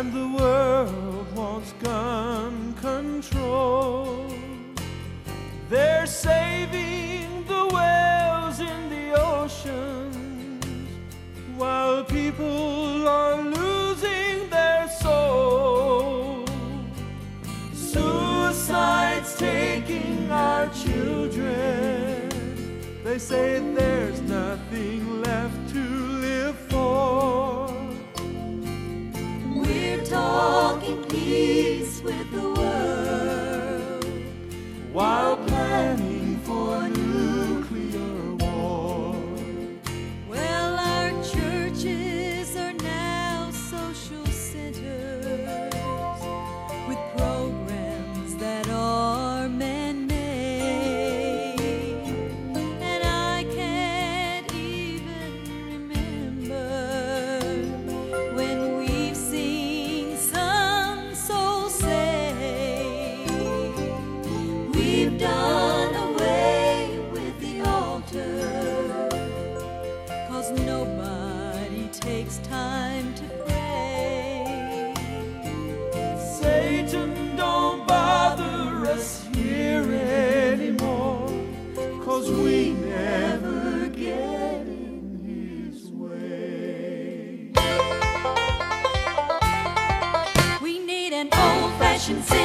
and the world wants gun control. They're saving the whales in the oceans while people are losing their soul. Suicide's taking our children. They say there's nothing left to live for. We're talking peace with the world while planning for nuclear war. Well, our churches are now social centers with programs that are man-made, and I can't even remember when we've seen some soul saved. We've done away with the altar, 'cause nobody takes time to pray. Satan, don't bother us here anymore, 'cause we never get in his way. We need an old-fashioned